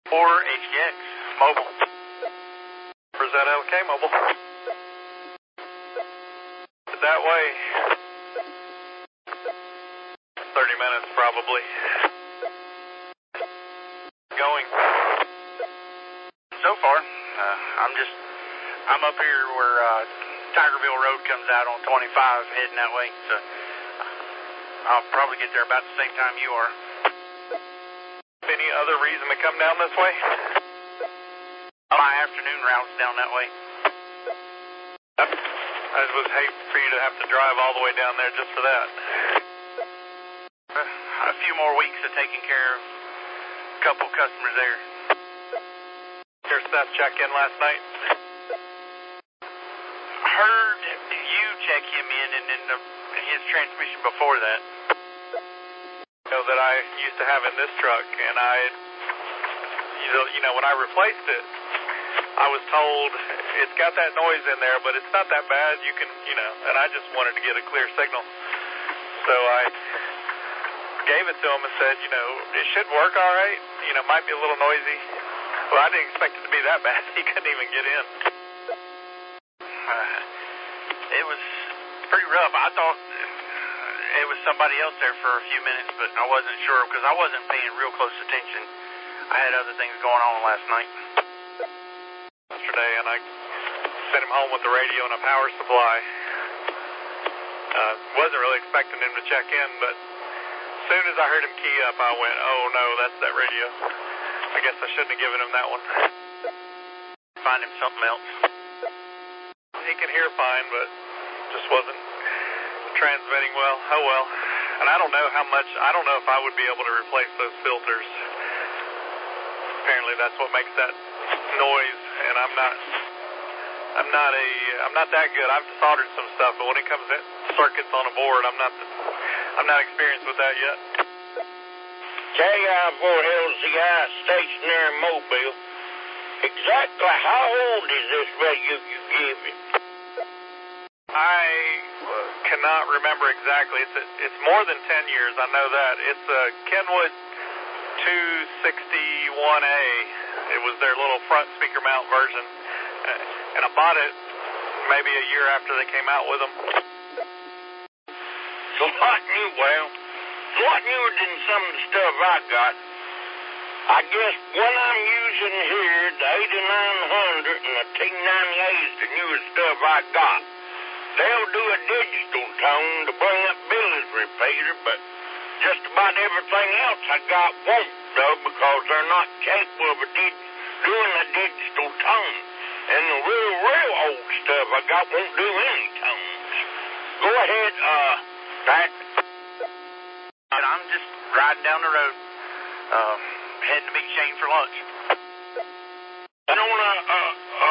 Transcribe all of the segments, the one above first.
HDX, mobile. Rosetta, okay, mobile. That way. 30 minutes, probably. Going. So far, I'm up here where Tigerville Road comes out on 25, heading that way, so I'll probably get there about the same time you are. Any other reason to come down this way? My afternoon route's down that way. I would hate for you to have to drive all the way down there just for that. A few more weeks of taking care of a couple customers there. Your Seth check in last night? Heard you check him in and then his transmission before that. That I used to have in this truck, and when I replaced it, I was told it's got that noise in there, but it's not that bad. You can, and I just wanted to get a clear signal. So I gave it to him and said, it should work all right. Might be a little noisy. Well, I didn't expect it to be that bad. He couldn't even get in. It was pretty rough. I thought it was somebody else there for a few minutes, but I wasn't sure because I wasn't paying real close attention. I had other things going on last night. Yesterday, and I sent him home with the radio and a power supply. Wasn't really expecting him to check in, but as soon as I heard him key up, I went, oh no, that's that radio. I guess I shouldn't have given him that one. Find him something else. He can hear fine, but just wasn't transmitting well. Oh well. And I don't know if I would be able to replace those filters. Apparently that's what makes that noise, and I'm not that good. I've soldered some stuff, but when it comes to circuits on a board, I'm not experienced with that yet. KI4LCI station there in Mobile. Exactly how old is this radio you gave me? I cannot remember exactly. It's more than 10 years. I know that. It's a Kenwood 261A. It was their little front speaker mount version, and I bought it maybe a year after they came out with them. So a lot newer than some of the stuff I got. I guess what I'm using here, the 8900 and the T98 is the newest stuff I got. They'll do a digital tone to bring up Billy's repeater, but just about everything else I got won't, though, because they're not capable of doing a digital tone. And the real old stuff I got won't do any tones. Go ahead, Pat. And I'm just riding down the road, heading to meet Shane for lunch. And on a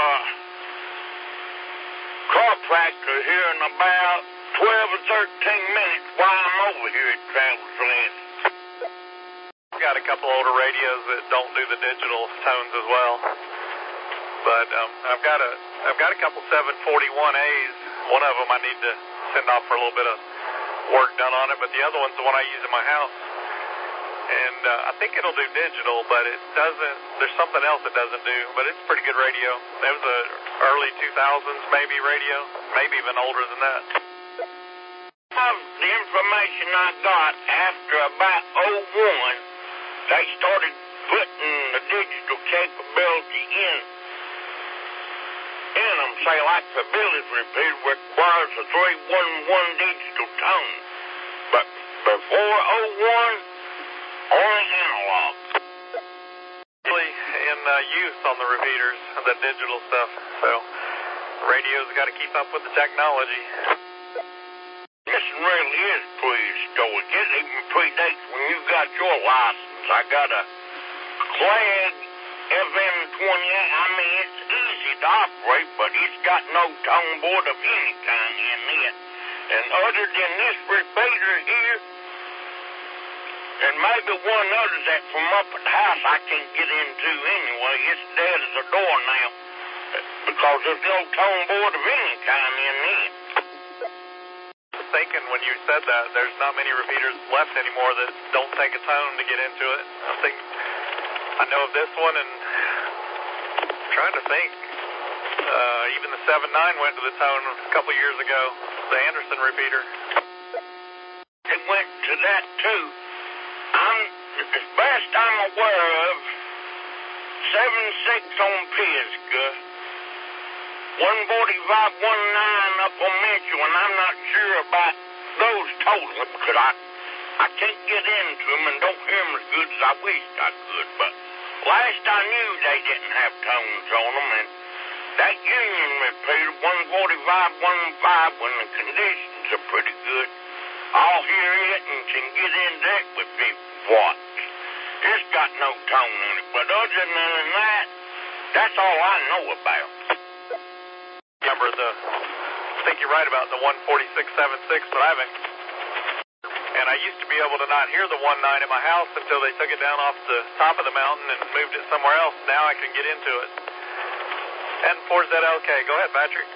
chiropractor here in about 12 or 13 minutes while I'm over here at Travelers Rest. I've got a couple older radios that don't do the digital tones as well. But I've got a couple 741As. One of them I need to send off for a little bit of work done on it, but the other one's the one I use in my house. And I think it'll do digital, but it doesn't. There's something else it doesn't do, but it's a pretty good radio. It was a early 2000s maybe radio, maybe even older than that. The information I got after about 01, they started putting the digital capability in them. Say like the Billy's repeater requires a 311 digital tone, but before 01, only analog. Really in use on the repeaters, the digital stuff. So radio's got to keep up with the technology. This really is prehistoric. It even predates when you got your license. I got a Clegg FM28. I mean, it's easy to operate, but it's got no tone board of any kind in it. And other than this repeater here, and maybe one other that from up at the house I can't get into anyway, it's dead as a doornail, because there's no tone board of any kind in it. Thinking when you said that, there's not many repeaters left anymore that don't take a tone to get into it. I think I know of this one, and I'm trying to think. Even the 7.9 went to the tone a couple years ago, the Anderson repeater. It went to that, too. As best I'm aware of, 7.6 on Pisgah, 145.19 up on Mitchell, and I'm not sure about those totally because I can't get into them and don't hear them as good as I wished I could. But last I knew, they didn't have tones on them, and that Union repeater, 145.15, when the conditions are pretty good, I'll hear it and can get into it with 50 watts. It's got no tone in it, but other than that, that's all I know about. Remember I think you're right about the 146.76, but I haven't. And I used to be able to not hear the 1.9 at my house until they took it down off the top of the mountain and moved it somewhere else. Now I can get into it. And for ZLK, go ahead, Patrick.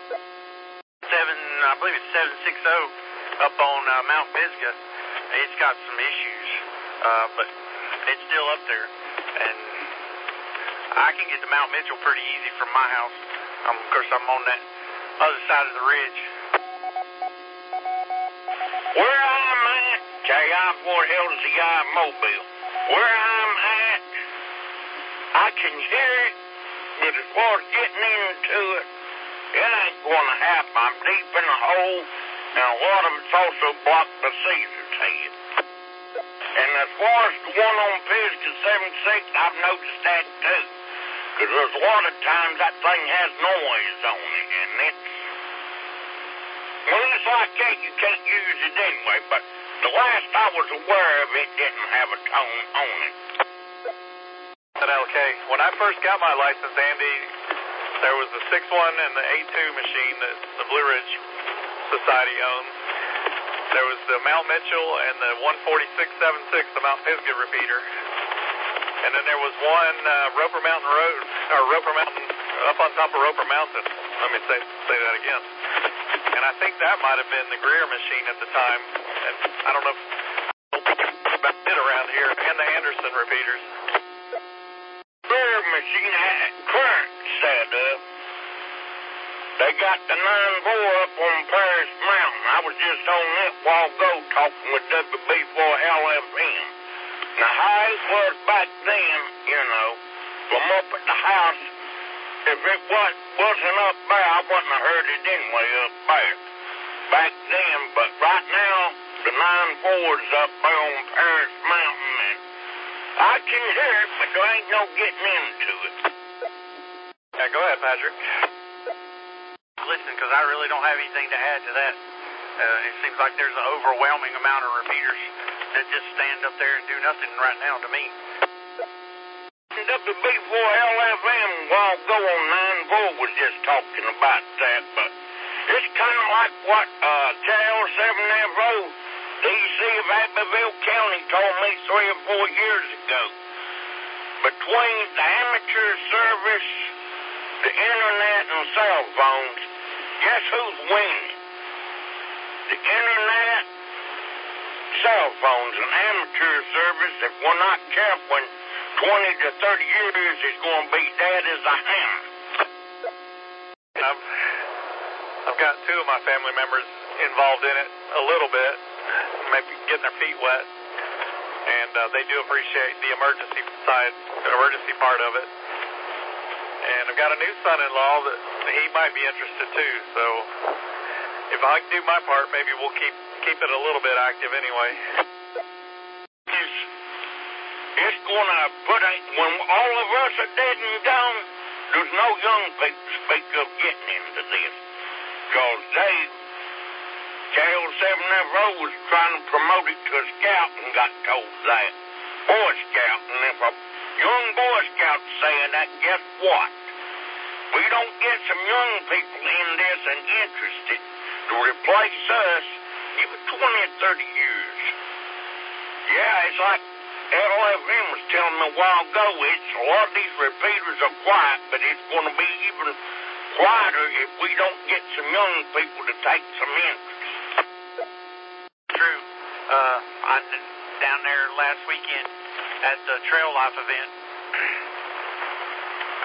I believe it's 760 up on Mount Pisgah. It's got some issues, but it's still up there. And I can get to Mount Mitchell pretty easy from my house. Of course, I'm on that other side of the ridge. Where I'm at, KI4LZI Mobile, where I'm at, I can hear it, but as far as getting into it, it ain't going to happen. I'm deep in a hole, and a lot of it's also blocked the Caesar's head. And as far as the one on Pisgah 7.6, I've noticed that too. Because there's a lot of times that thing has noise on it, and it's... When it's like that, you can't use it anyway, but the last I was aware of it didn't have a tone on it. ZLK, when I first got my license, Andy, there was the 6.1 and the 8.2 machine that the Blue Ridge Society owns. There was the Mount Mitchell and the 146.76, the Mount Pisgah repeater. And then there was one Roper Mountain Road, or Roper Mountain, up on top of Roper Mountain. Let me say that again. And I think that might have been the Greer machine at the time. And I don't know if about it around here, and the Anderson repeaters. Greer machine had current set up. They got the 9-4 up on Paris Mountain. I was just on it a while ago talking with WB4LFM. Now, how it was back then, from up at the house, if it wasn't up there, I wouldn't have heard it anyway up there back then. But right now, the 9-4's up there on Paris Mountain, and I can hear it, but there ain't no getting into it. Yeah, go ahead, Patrick. Listen, because I really don't have anything to add to that. It seems like there's an overwhelming amount of repeaters that just stand up there and do nothing right now to me. WB4LFM a while ago on 9-4 was just talking about that, but it's kind of like what KL7FO, DC of Abbeville County, told me 3 or 4 years ago. Between the amateur service, the internet, and cell phones, guess who's winning? The internet, cell phones, and amateur service, if we're not careful, in 20 to 30 years is going to be dead as a ham. I've got 2 of my family members involved in it a little bit, maybe getting their feet wet, and they do appreciate the emergency part of it. And I've got a new son-in-law that he might be interested too, so if I can do my part, maybe we'll keep it a little bit active anyway. It's going to put when all of us are dead and gone, there's no young people speak of getting into this. Because KL7FO was trying to promote it to a scout and got told that. Boy Scout, and if a young Boy Scout's saying that, guess what? We don't get some young people in this and interested to replace us, give it 20 or 30 years. Yeah, it's like LFM was telling me a while ago, a lot of these repeaters are quiet, but it's going to be even quieter if we don't get some young people to take some interest. True. I down there last weekend at the Trail Life event,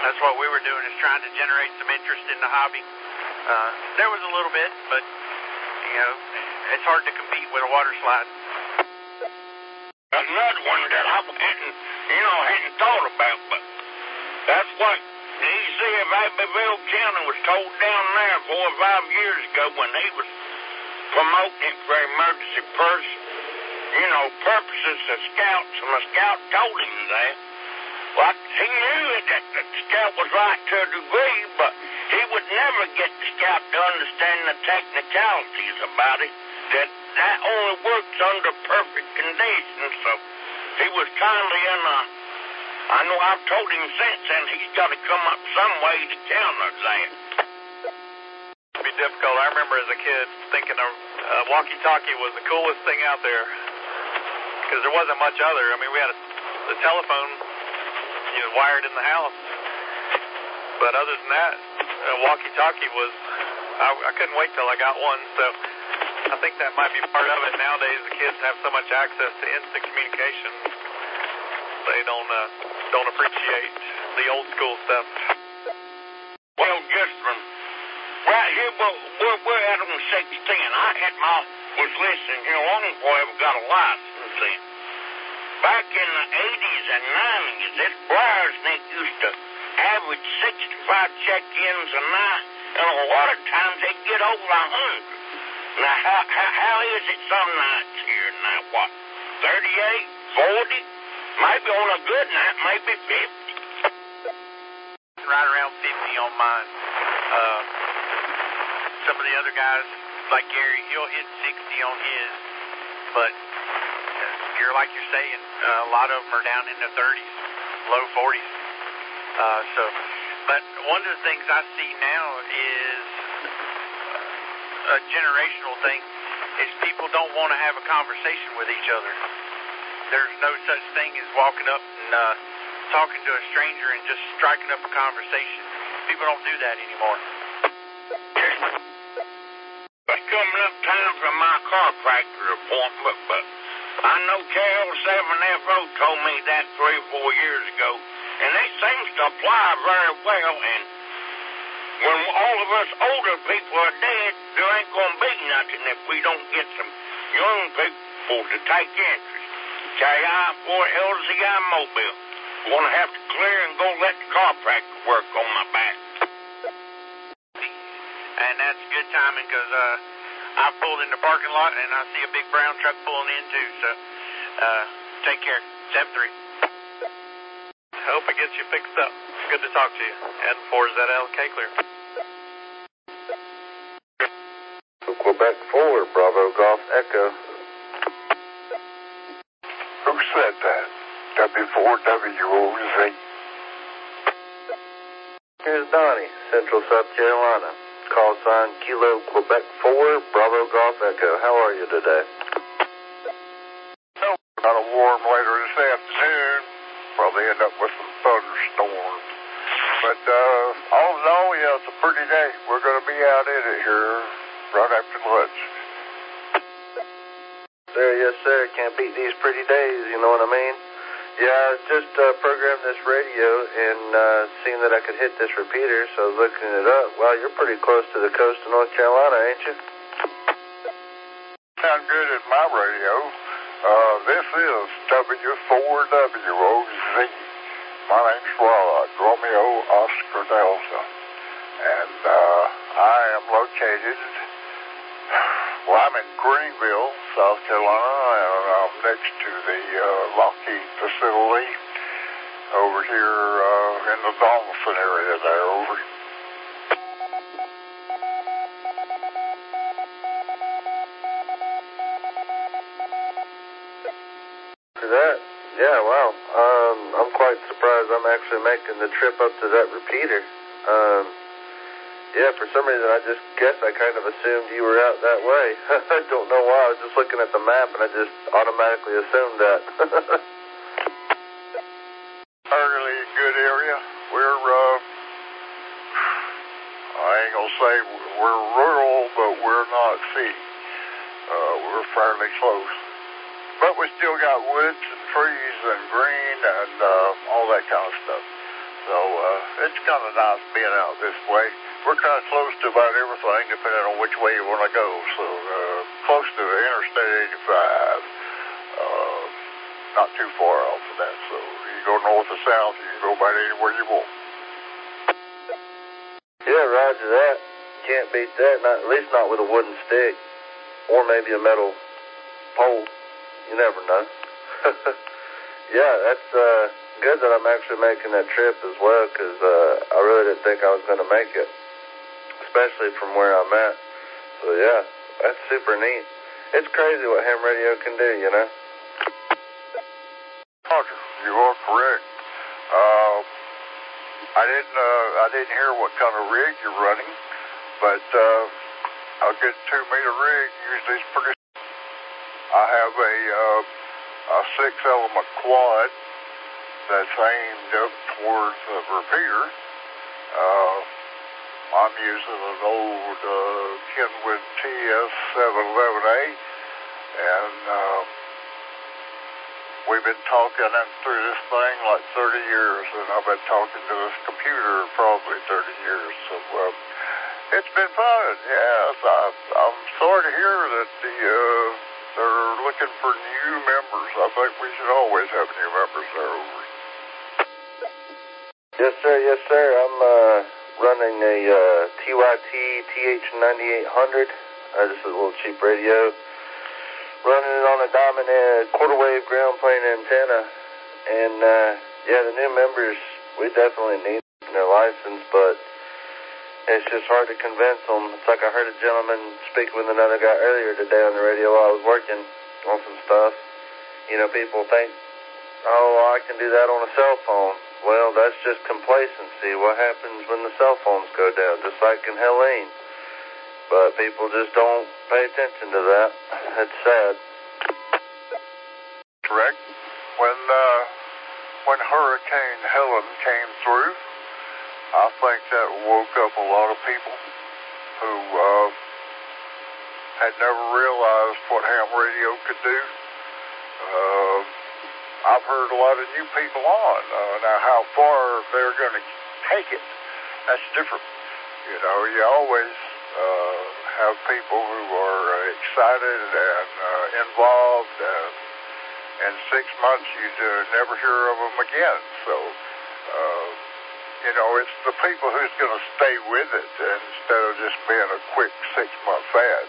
That's what we were doing, is trying to generate some interest in the hobby. There was a little bit, but, you know, it's hard to compete with a water slide. Another one that I hadn't thought about, but that's what the EC of Abbeville County was told down there 4 or 5 years ago when he was promoting it for emergency purposes to scouts, and the scout told him that. Well, he knew that the scout was right to a degree, but he would never get the scout to understand the technicalities about it, that only works under perfect conditions. So he was kindly I know I've told him since, and he's got to come up some way to counter that. It'd be difficult. I remember as a kid thinking a walkie-talkie was the coolest thing out there, because there wasn't much other. I mean, we had the telephone, wired in the house, but other than that, a walkie-talkie was, I couldn't wait till I got one, so I think that might be part of it. Nowadays, the kids have so much access to instant communication, they don't appreciate the old school stuff. Well, just from right here, we're at on 610. I was listening here long before I ever got a license then. Back in the 80s and 90s, this Blairsneck used to average 65 check-ins a night, and a lot of times they'd get over 100. Now, how is it some nights here now? What, 38, 40? Maybe on a good night, maybe 50. Right around 50 on mine. Some of the other guys, like Gary, he'll hit 60 on his, but like you're saying, a lot of them are down in the 30s, low 40s. But one of the things I see now is a generational thing, is people don't want to have a conversation with each other. There's no such thing as walking up and talking to a stranger and just striking up a conversation. People don't do that anymore. It's coming up time for my chiropractor appointment, but I know KL7FO told me that 3 or 4 years ago, and it seems to apply very well. And when all of us older people are dead, there ain't going to be nothing if we don't get some young people to take interest. KI4LZI Mobile. Going to have to clear and go let the chiropractor work on my back. And that's good timing, because I pulled in the parking lot and I see a big brown truck pulling in too. So take care. 7-3. Hope it gets you fixed up. Good to talk to you. And 4ZLK clear. Quebec 4, Bravo Golf Echo. Who said that? W4WOZ. Here's Donnie, Central South Carolina. Call sign Kilo Quebec 4, Bravo Golf Echo. How are you today? Kind of warm later this afternoon. Probably end up with some thunderstorms. But all in all, yeah, it's a pretty day. We're going to be out in it here right after lunch. Sir, yes, sir. Can't beat these pretty days, you know what I mean? Yeah, I just programmed this radio and seen that I could hit this repeater, so I was looking it up. Wow, you're pretty close to the coast of North Carolina, ain't you? Sound good at my radio. This is W4WOZ. My name's Rod, Romeo Oscar Delta. And I am located, I'm in Greenville, South Carolina, and I'm next to the Lockheed facility over here in the Donaldson area there, over. For that? Yeah, wow. I'm quite surprised I'm actually making the trip up to that repeater. Yeah, for some reason I just guess I kind of assumed you were out that way. I don't know why. I was just looking at the map and I just automatically assumed that. Fairly good area. We're, I ain't gonna say we're rural, but we're not city. We're fairly close. But we still got woods and trees and green and all that kind of stuff. So it's kind of nice being out this way. We're kind of close to about everything, depending on which way you want to go. So, close to Interstate 85. Not too far off of that. So, you go north or south, you can go about anywhere you want. Yeah, roger that. Can't beat that, at least not with a wooden stick. Or maybe a metal pole. You never know. Yeah, that's good that I'm actually making that trip as well, because I really didn't think I was going to make it, especially from where I'm at. So, yeah, that's super neat. It's crazy what ham radio can do, you know? Roger, you are correct. I didn't hear what kind of rig you're running, but a good 2-meter rig usually is pretty. I have a 6-element quad that's aimed up towards the repeater. I'm using an old Kenwood TS711A, and we've been talking through this thing like 30 years, and I've been talking to this computer probably 30 years. So it's been fun. Yes, I'm sorry to hear that they're looking for new members. I think we should always have new members there. Over. Yes, sir. Yes, sir. I'm running a TYT TH9800. This is a little cheap radio. Running it on a Diamond quarter-wave ground plane antenna. And, yeah, the new members, we definitely need their license, but it's just hard to convince them. It's like I heard a gentleman speak with another guy earlier today on the radio while I was working on some stuff. You know, people think, oh, I can do that on a cell phone. Well, that's just complacency. What happens when the cell phones go down? Just like in Helene. But people just don't pay attention to that. It's sad. Correct. When Hurricane Helen came through, I think that woke up a lot of people who had never realized what ham radio could do. I've heard a lot of new people on. Now, how far they're going to take it, that's different. You know, you always have people who are excited and involved, and in 6 months you never hear of them again. So, you know, it's the people who's going to stay with it instead of just being a quick 6-month fad.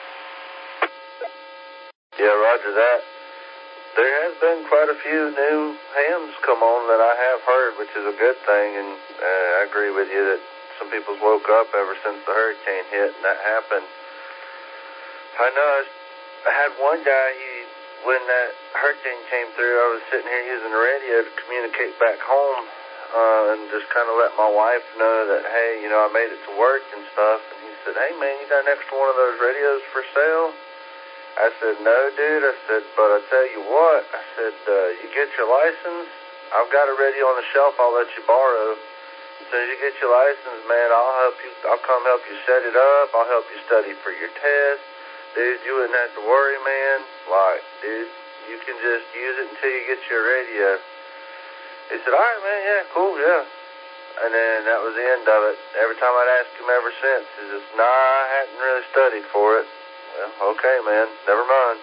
Yeah, roger that. There has been quite a few new hams come on that I have heard, which is a good thing, and I agree with you that some people's woke up ever since the hurricane hit, and that happened. I know I had one guy, when that hurricane came through, I was sitting here using the radio to communicate back home, and just kind of let my wife know that, hey, you know, I made it to work and stuff, and he said, hey, man, you got an extra one of those radios for sale? I said, no, dude. I said, but I tell you what, I said, you get your license, I've got a radio on the shelf I'll let you borrow. As soon as you get your license, man, I'll come help you set it up, I'll help you study for your test. Dude, you wouldn't have to worry, man. Like, dude, you can just use it until you get your radio. He said, all right, man, yeah, cool, yeah. And then that was the end of it. Every time I'd ask him ever since, he says, nah, I hadn't really studied for it. Well, okay, man. Never mind.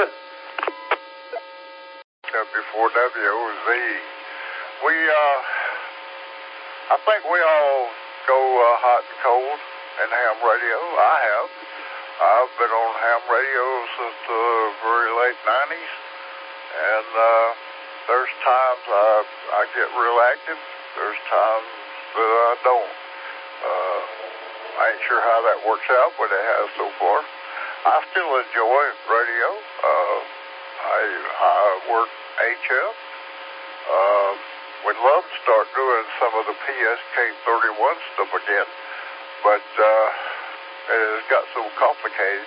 Before WOZ, I think we all go hot and cold in ham radio. I have. I've been on ham radio since the very late 90s, and there's times I get real active. There's times that I don't. I ain't sure how that works out, but it has so far. I still enjoy radio. I work HF. Would love to start doing some of the PSK31 stuff again, but it has got so complicated.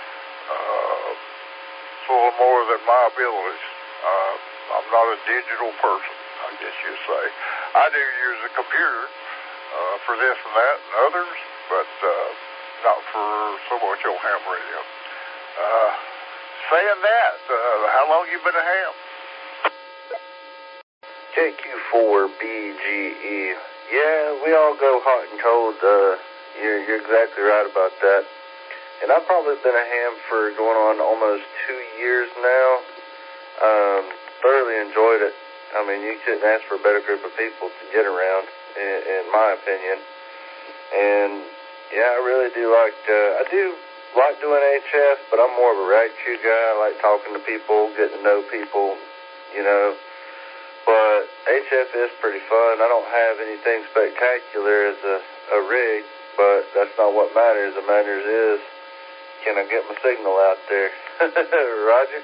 It's a little more than my abilities. I'm not a digital person, I guess you'd say. I do use a computer for this and that and others, but not for so much on ham radio. Saying that, how long you been a ham? KQ4BGE. Yeah, we all go hot and cold. You're exactly right about that. And I've probably been a ham for going on almost 2 years now. Thoroughly enjoyed it. I mean, you couldn't ask for a better group of people to get around, in my opinion. And yeah, I really do like doing HF, but I'm more of a rag chew guy. I like talking to people, getting to know people, you know. But HF is pretty fun. I don't have anything spectacular as a rig, but that's not what matters. What matters is, can I get my signal out there? Roger?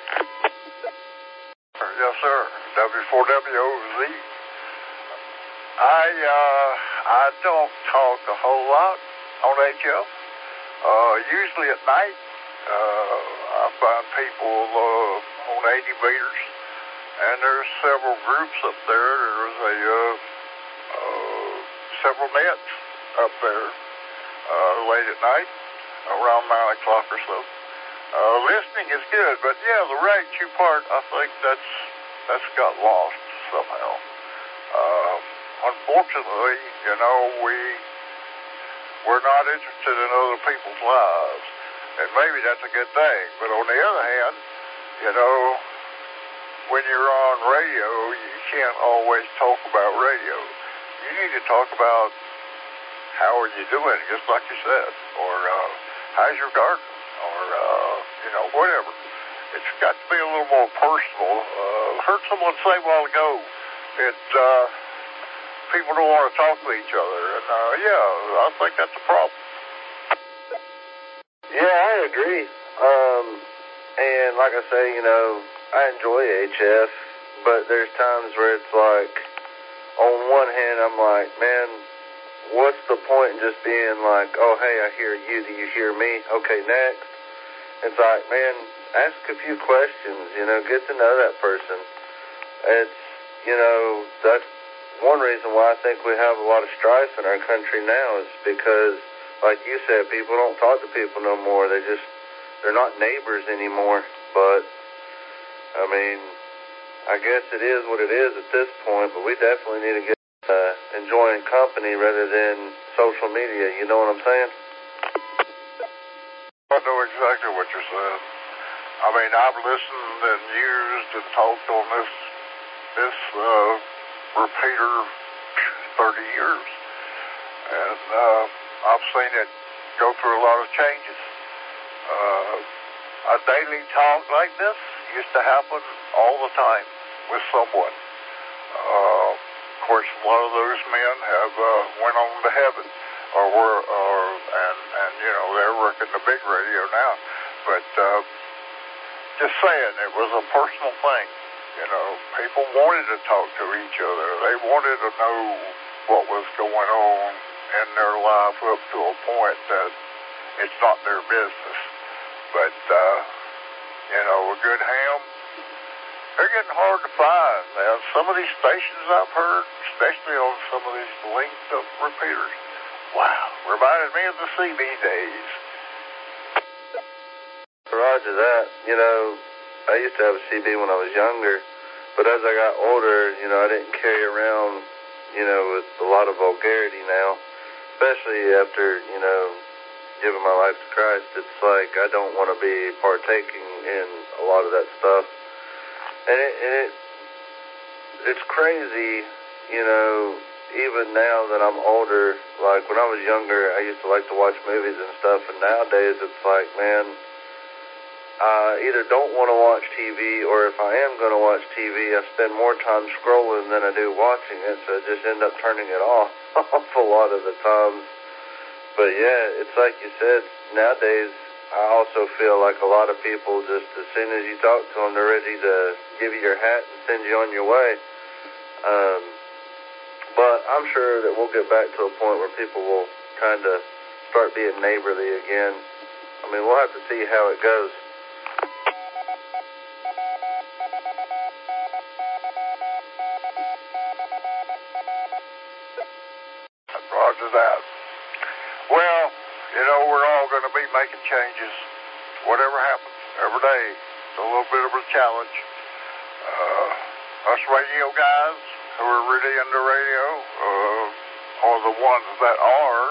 Yes, sir. W4WOZ. I don't talk a whole lot on HF. Usually at night, I find people on 80 meters, and there's several groups up there. There's several nets up there late at night, around 9 o'clock or so. Listening is good, but yeah, the rag chew part, I think that's got lost somehow. Unfortunately, you know, we're not interested in other people's lives, and maybe that's a good thing. But on the other hand, you know, when you're on radio, you can't always talk about radio. You need to talk about how are you doing, just like you said, or how's your garden, or you know, whatever. It's got to be a little more personal. Heard someone say a while ago that people don't want to talk to each other, and yeah, I think that's a problem. Yeah, I agree. And like I say, you know, I enjoy HF, but there's times where it's like, on one hand, I'm like, man, what's the point in just being like, oh, hey, I hear you, do you hear me? Okay, next. It's like, man, ask a few questions, you know, get to know that person. It's, you know, that's one reason why I think we have a lot of strife in our country now is because, like you said, people don't talk to people no more. They're not neighbors anymore. But, I mean, I guess it is what it is at this point, but we definitely need to get enjoying company rather than social media. You know what I'm saying? I know exactly what you're saying. I mean, I've listened and used and talked on this repeater 30 years, and I've seen it go through a lot of changes. A daily talk like this used to happen all the time with someone. Of course, a lot of those men have went on to heaven, and you know, they're working the big radio now. But just saying, it was a personal thing. You know, people wanted to talk to each other. They wanted to know what was going on in their life up to a point that it's not their business. But, you know, a good ham, they're getting hard to find. Now, some of these stations I've heard, especially on some of these linked up repeaters, wow, reminded me of the CB days. Roger that. You know, I used to have a CB when I was younger, but as I got older, you know, I didn't carry around, you know, with a lot of vulgarity now, especially after, you know, giving my life to Christ. It's like I don't want to be partaking in a lot of that stuff. And it's crazy, you know, even now that I'm older, like when I was younger, I used to like to watch movies and stuff, and nowadays it's like, man, I either don't want to watch TV, or if I am going to watch TV, I spend more time scrolling than I do watching it, so I just end up turning it off a lot of the times. But yeah, it's like you said, nowadays I also feel like a lot of people just, as soon as you talk to them, they're ready to give you your hat and send you on your way. But I'm sure that we'll get back to a point where people will kind of start being neighborly again. I mean, we'll have to see how it goes. Roger that. Well, you know, we're all going to be making changes, whatever happens, every day. It's a little bit of a challenge. Us radio guys who are really into radio, ones that are,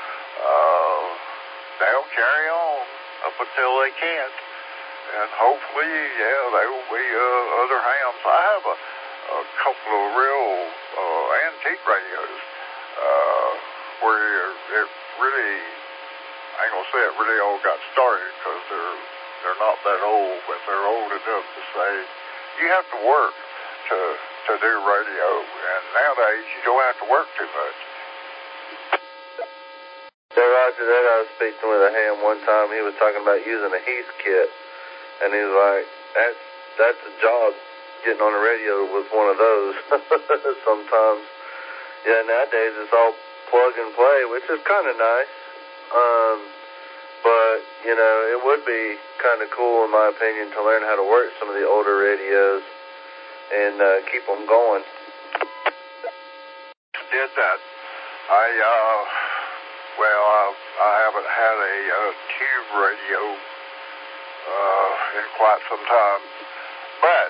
they'll carry on up until they can't. And hopefully, yeah, there will be other hams. I have a couple of real antique radios where it really, I ain't gonna say it really all got started because they're not that old, but they're old enough to say you have to work to do radio, and nowadays you don't have to work too much. So Roger that, I was speaking with a ham one time. He was talking about using a Heath kit, and he was like, that's a job. Getting on the radio was one of those. Sometimes, yeah. Nowadays it's all plug and play, which is kind of nice. But you know, it would be kind of cool, in my opinion, to learn how to work some of the older radios and keep them going. Did that. I haven't had a tube radio in quite some time, but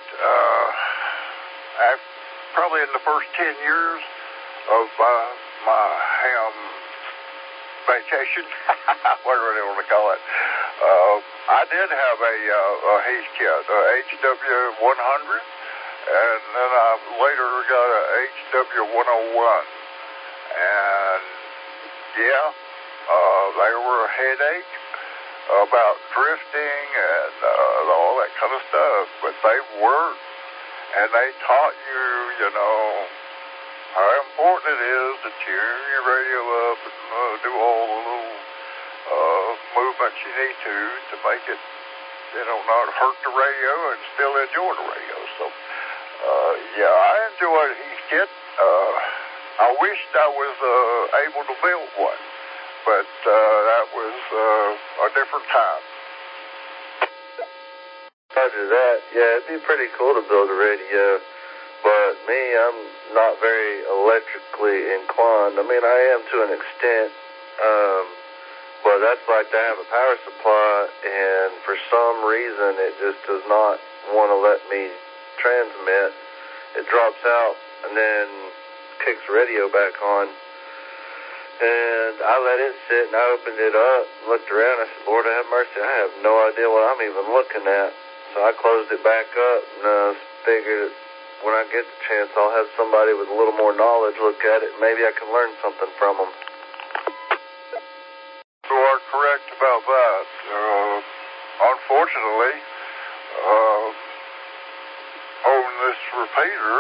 probably in the first 10 years of my ham vacation, whatever they want to call it, I did have a Heath kit, a HW100, and then I later got a HW101, and yeah, they were a headache about drifting and all that kind of stuff, but they worked, and they taught you, you know, how important it is to tune your radio up and do all the little movements you need to make it, you know, not hurt the radio and still enjoy the radio. So, yeah, I enjoyed Heath kit. I wished I was able to build one, but that was a different time. Roger that. Yeah, it'd be pretty cool to build a radio. But me, I'm not very electrically inclined. I mean, I am to an extent, but that's like to have a power supply, and for some reason it just does not want to let me transmit. It drops out and then kicks the radio back on. And I let it sit, and I opened it up, looked around, I said, Lord have mercy, I have no idea what I'm even looking at. So I closed it back up and figured when I get the chance, I'll have somebody with a little more knowledge look at it. Maybe I can learn something from them. You are correct about that. Unfortunately, on this repeater,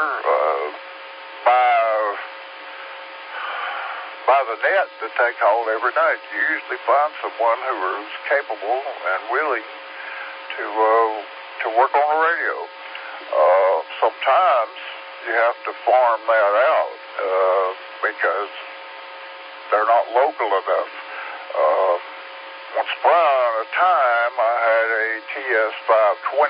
by the net that they call every night, you usually find someone who is capable and willing to work on the radio. Sometimes you have to farm that out because they're not local enough. Once upon a time, I had a TS520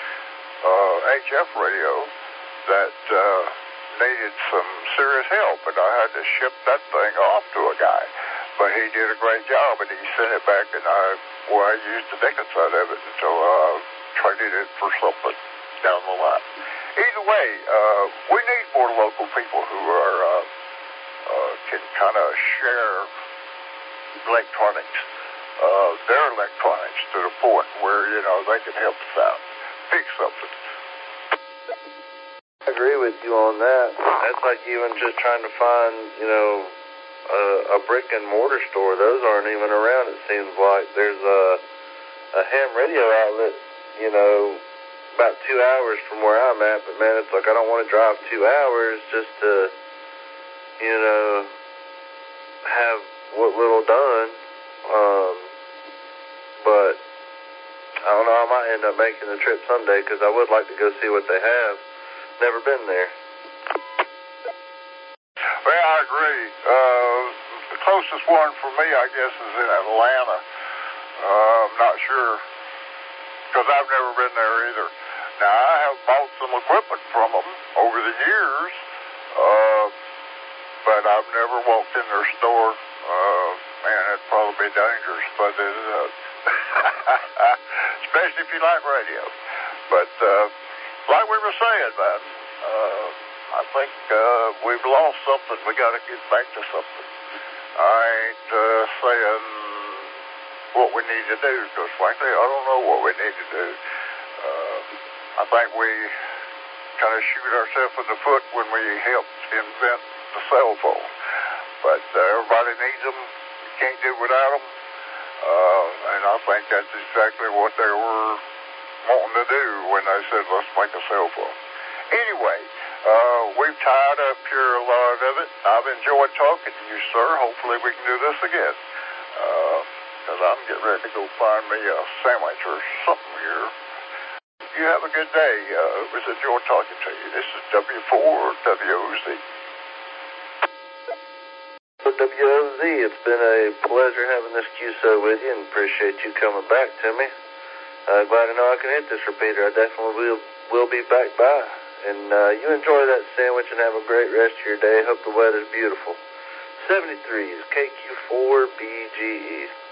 HF radio that needed some serious help, and I had to ship that thing off to a guy. But he did a great job, and he sent it back, and I used the dickens out of it until I traded it for something down the line. Either way, we need more local people who are can kind of share electronics, their electronics, to the point where, you know, they can help us out, fix something. I agree with you on that. That's like even just trying to find, you know, a brick and mortar store. Those aren't even around, it seems like. There's a ham radio outlet, you know, about 2 hours from where I'm at, but man, it's like I don't want to drive 2 hours just to, you know, have what little done. But I don't know, I might end up making the trip someday because I would like to go see what they have. Never been there. Well, I agree. The closest one for me, I guess, is in Atlanta. I'm not sure, because I've never been there either. Now, I have bought some equipment from them over the years, but I've never walked in their store. Man, it'd probably be dangerous, but it is. Especially if you like radio. But like we were saying, man, I think we've lost something. We got to get back to something. I ain't saying what we need to do, because frankly, I don't know what we need to do. I think we kind of shoot ourselves in the foot when we helped invent the cell phone. But everybody needs them. You can't do without them. And I think that's exactly what they were wanting to do when they said, let's make a cell phone. Anyway, we've tied up here a lot of it. I've enjoyed talking to you, sir. Hopefully we can do this again. Because I'm getting ready to go find me a sandwich or something here. You have a good day. It was a joy talking to you. This is W4WOZ. WOZ, it's been a pleasure having this QSO with you, and appreciate you coming back to me. Glad to know I can hit this repeater. I definitely will be back by. And you enjoy that sandwich and have a great rest of your day. Hope the weather's beautiful. 73 is KQ4BGE.